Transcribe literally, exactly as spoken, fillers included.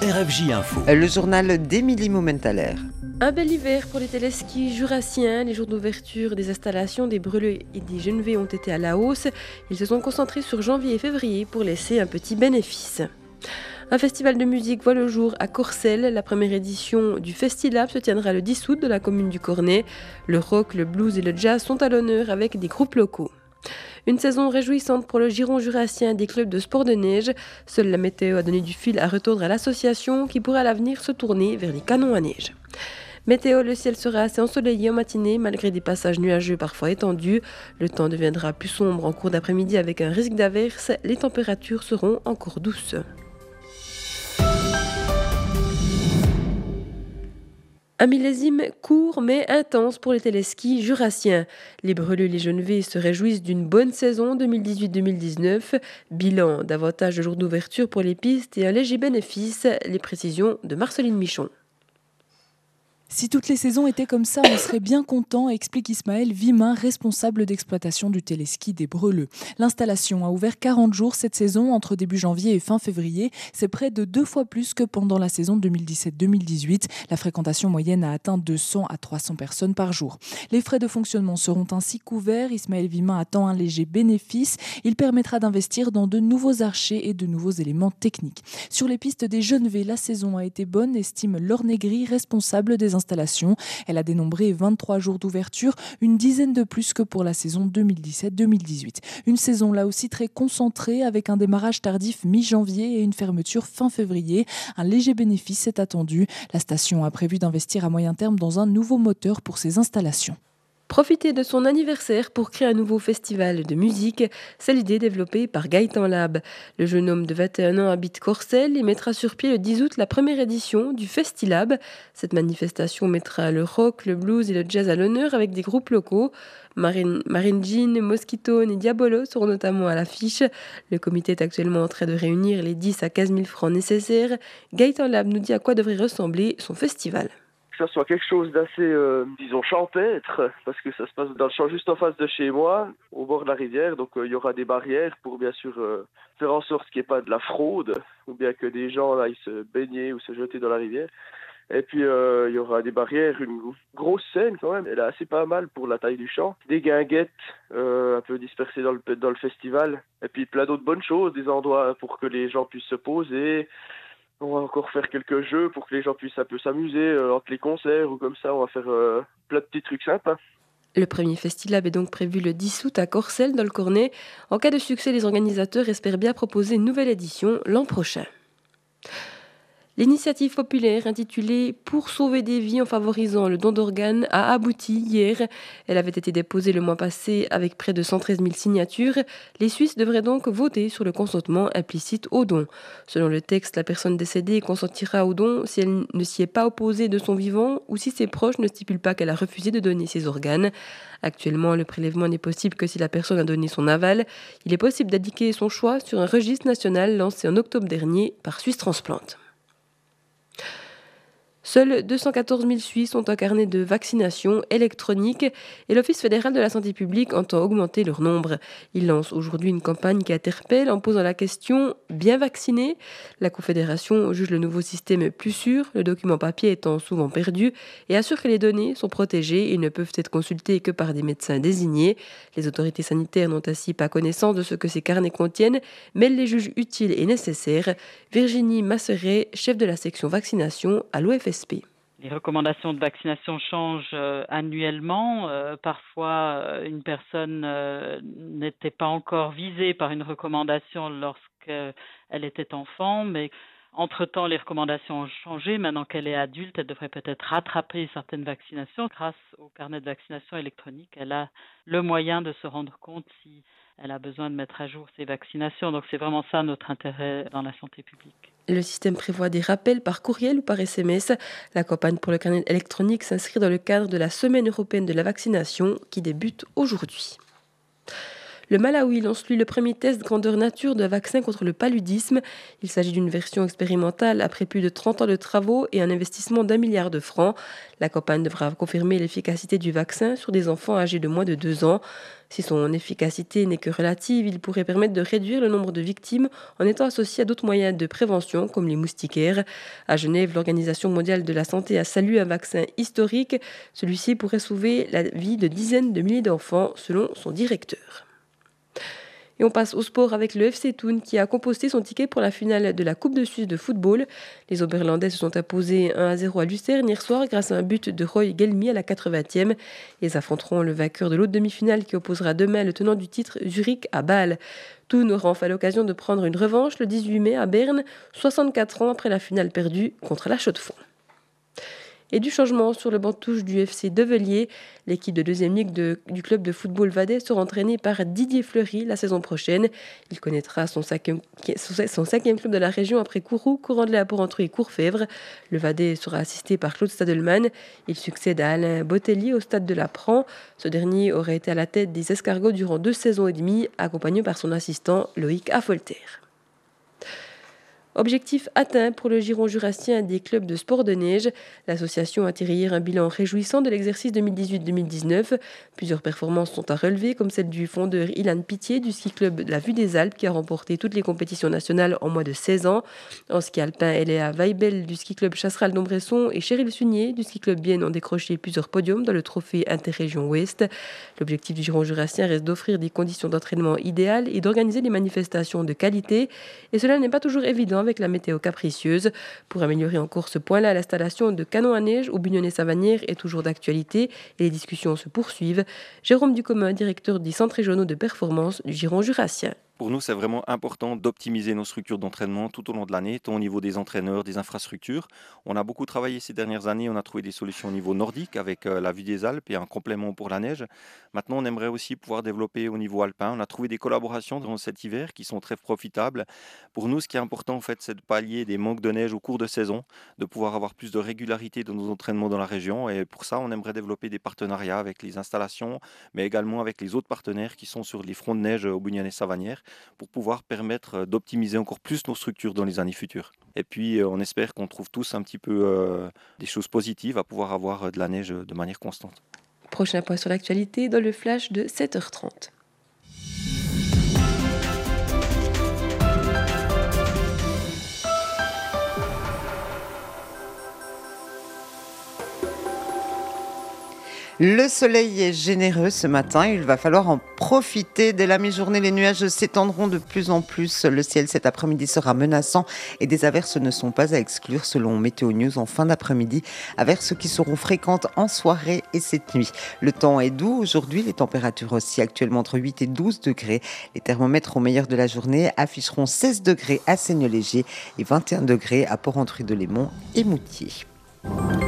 R F J Info. Le journal d'Émilie Momenthaler. Un bel hiver pour les téléskis jurassiens. Les jours d'ouverture des installations des Breleux et des Genevais ont été à la hausse. Ils se sont concentrés sur janvier et février pour laisser un petit bénéfice. Un festival de musique voit le jour à Corcelles. La première édition du Festilab se tiendra le dix août de la commune du Cornet. Le rock, le blues et le jazz sont à l'honneur avec des groupes locaux. Une saison réjouissante pour le giron jurassien des clubs de sport de neige. Seule la météo a donné du fil à retordre à l'association qui pourrait à l'avenir se tourner vers les canons à neige. Météo, le ciel sera assez ensoleillé en matinée malgré des passages nuageux parfois étendus. Le temps deviendra plus sombre en cours d'après-midi avec un risque d'averse. Les températures seront encore douces. Un millésime court mais intense pour les téléskis jurassiens. Les Breleux et les Genevais se réjouissent d'une bonne saison deux mille dix-huit deux mille dix-neuf. Bilan, davantage de jours d'ouverture pour les pistes et un léger bénéfice. Les précisions de Marceline Michon. Si toutes les saisons étaient comme ça, on serait bien content, explique Ismaël Vimin, responsable d'exploitation du téléski des Breleux. L'installation a ouvert quarante jours cette saison, entre début janvier et fin février. C'est près de deux fois plus que pendant la saison deux mille dix-sept deux mille dix-huit. La fréquentation moyenne a atteint deux cents à trois cents personnes par jour. Les frais de fonctionnement seront ainsi couverts. Ismaël Vimin attend un léger bénéfice. Il permettra d'investir dans de nouveaux archers et de nouveaux éléments techniques. Sur les pistes des Genevais, la saison a été bonne, estime Laure Négri, responsable des installations. Elle a dénombré vingt-trois jours d'ouverture, une dizaine de plus que pour la saison deux mille dix-sept deux mille dix-huit. Une saison là aussi très concentrée avec un démarrage tardif mi-janvier et une fermeture fin février. Un léger bénéfice est attendu. La station a prévu d'investir à moyen terme dans un nouveau moteur pour ses installations. Profiter de son anniversaire pour créer un nouveau festival de musique, c'est l'idée développée par Gaëtan Lab. Le jeune homme de vingt et un ans habite Corcelles et mettra sur pied le dix août la première édition du Festilab. Cette manifestation mettra le rock, le blues et le jazz à l'honneur avec des groupes locaux. Marine, Marine Jean, Mosquitone et Diabolo seront notamment à l'affiche. Le comité est actuellement en train de réunir les dix à quinze mille francs nécessaires. Gaëtan Lab nous dit à quoi devrait ressembler son festival. Que ça soit quelque chose d'assez, euh, disons, champêtre, parce que ça se passe dans le champ juste en face de chez moi, au bord de la rivière, donc il euh, y aura des barrières pour bien sûr euh, faire en sorte qu'il n'y ait pas de la fraude, ou bien que des gens aillent se baigner ou se jeter dans la rivière. Et puis il euh, y aura des barrières, une grosse scène quand même, elle est assez pas mal pour la taille du champ, des guinguettes euh, un peu dispersées dans le, dans le festival, et puis plein d'autres bonnes choses, des endroits pour que les gens puissent se poser. On va encore faire quelques jeux pour que les gens puissent un peu s'amuser euh, entre les concerts ou comme ça. On va faire euh, plein de petits trucs sympas. Le premier Festilab est donc prévu le dix août à Corcelles dans le Cornet. En cas de succès, les organisateurs espèrent bien proposer une nouvelle édition l'an prochain. L'initiative populaire intitulée « Pour sauver des vies en favorisant le don d'organes » a abouti hier. Elle avait été déposée le mois passé avec près de cent treize mille signatures. Les Suisses devraient donc voter sur le consentement implicite au don. Selon le texte, la personne décédée consentira au don si elle ne s'y est pas opposée de son vivant ou si ses proches ne stipulent pas qu'elle a refusé de donner ses organes. Actuellement, le prélèvement n'est possible que si la personne a donné son aval. Il est possible d'indiquer son choix sur un registre national lancé en octobre dernier par Suisse Transplante. Seuls deux cent quatorze mille Suisses ont un carnet de vaccination électronique et l'Office fédéral de la santé publique entend augmenter leur nombre. Il lance aujourd'hui une campagne qui interpelle en posant la question « Bien vacciné ?» La Confédération juge le nouveau système plus sûr, le document papier étant souvent perdu, et assure que les données sont protégées et ne peuvent être consultées que par des médecins désignés. Les autorités sanitaires n'ont ainsi pas connaissance de ce que ces carnets contiennent, mais elles les jugent utiles et nécessaires. Virginie Masseret, chef de la section vaccination à l'O F S P. Les recommandations de vaccination changent euh, annuellement. Euh, parfois, euh, une personne euh, n'était pas encore visée par une recommandation lorsqu'elle était enfant, mais entre-temps, les recommandations ont changé. Maintenant qu'elle est adulte, elle devrait peut-être rattraper certaines vaccinations. Grâce au carnet de vaccination électronique, elle a le moyen de se rendre compte si elle a besoin de mettre à jour ses vaccinations. Donc c'est vraiment ça notre intérêt dans la santé publique. Le système prévoit des rappels par courriel ou par S M S. La campagne pour le carnet électronique s'inscrit dans le cadre de la Semaine européenne de la vaccination qui débute aujourd'hui. Le Malawi lance lui le premier test grandeur nature de vaccin contre le paludisme. Il s'agit d'une version expérimentale après plus de trente ans de travaux et un investissement d'un milliard de francs. La campagne devra confirmer l'efficacité du vaccin sur des enfants âgés de moins de deux ans. Si son efficacité n'est que relative, il pourrait permettre de réduire le nombre de victimes en étant associé à d'autres moyens de prévention comme les moustiquaires. À Genève, l'Organisation mondiale de la santé a salué un vaccin historique. Celui-ci pourrait sauver la vie de dizaines de milliers d'enfants, selon son directeur. Et on passe au sport avec le F C Thun qui a composté son ticket pour la finale de la Coupe de Suisse de football. Les Oberlandais se sont imposés un à zéro à Lucerne hier soir grâce à un but de Roy Gelmi à la quatre-vingtième. Ils affronteront le vainqueur de l'autre demi-finale qui opposera demain le tenant du titre Zurich à Bâle. Thun aura enfin l'occasion de prendre une revanche le dix-huit mai à Berne, soixante-quatre ans après la finale perdue contre la Chaux-de-Fonds. Et du changement sur le banc de touche du F C Develier. L'équipe de deuxième ligue de, du club de football vadais sera entraînée par Didier Fleury la saison prochaine. Il connaîtra son cinquième, son cinquième club de la région après Kourou, Courant-de-la Porrentruy et Courfèvre. Le Vadais sera assisté par Claude Stadelman. Il succède à Alain Botelli au stade de la Pran. Ce dernier aurait été à la tête des Escargots durant deux saisons et demie, accompagné par son assistant Loïc Affolter. Objectif atteint pour le giron jurassien des clubs de sport de neige. L'association a tiré hier un bilan réjouissant de l'exercice deux mille dix-huit deux mille dix-neuf. Plusieurs performances sont à relever, comme celle du fondeur Ilan Pitié du ski club de la Vue des Alpes qui a remporté toutes les compétitions nationales en moins de seize ans. En ski alpin, Eléa Weibel du ski club Chasseral d'Ombresson et Cheryl Sunier du ski club Bienne ont décroché plusieurs podiums dans le trophée Interrégion Ouest. L'objectif du giron jurassien reste d'offrir des conditions d'entraînement idéales et d'organiser des manifestations de qualité. Et cela n'est pas toujours évident avec la météo capricieuse. Pour améliorer encore ce point-là, l'installation de canons à neige au Bugnonnet-Savanière est toujours d'actualité et les discussions se poursuivent. Jérôme Ducommun, directeur des centres régionaux de performance du Giron jurassien. Pour nous, c'est vraiment important d'optimiser nos structures d'entraînement tout au long de l'année, tant au niveau des entraîneurs, des infrastructures. On a beaucoup travaillé ces dernières années, on a trouvé des solutions au niveau nordique avec euh, la Vue des Alpes et un complément pour la neige. Maintenant, on aimerait aussi pouvoir développer au niveau alpin. On a trouvé des collaborations durant cet hiver qui sont très profitables. Pour nous, ce qui est important, en fait, c'est de pallier des manques de neige au cours de saison, de pouvoir avoir plus de régularité dans nos entraînements dans la région. Et pour ça, on aimerait développer des partenariats avec les installations, mais également avec les autres partenaires qui sont sur les fronts de neige au Bugnonnet-Savanière, pour pouvoir permettre d'optimiser encore plus nos structures dans les années futures. Et puis on espère qu'on trouve tous un petit peu euh, des choses positives à pouvoir avoir de la neige de manière constante. Prochain point sur l'actualité dans le flash de sept heures trente. Le soleil est généreux ce matin, il va falloir en profiter. Dès la mi-journée, les nuages s'étendront de plus en plus. Le ciel cet après-midi sera menaçant et des averses ne sont pas à exclure selon Météo News en fin d'après-midi. Averses qui seront fréquentes en soirée et cette nuit. Le temps est doux aujourd'hui, les températures oscillent actuellement entre huit et douze degrés. Les thermomètres au meilleur de la journée afficheront seize degrés à Seignelay-Léger et vingt et un degrés à Porrentruy-de-Lémont et Moutier.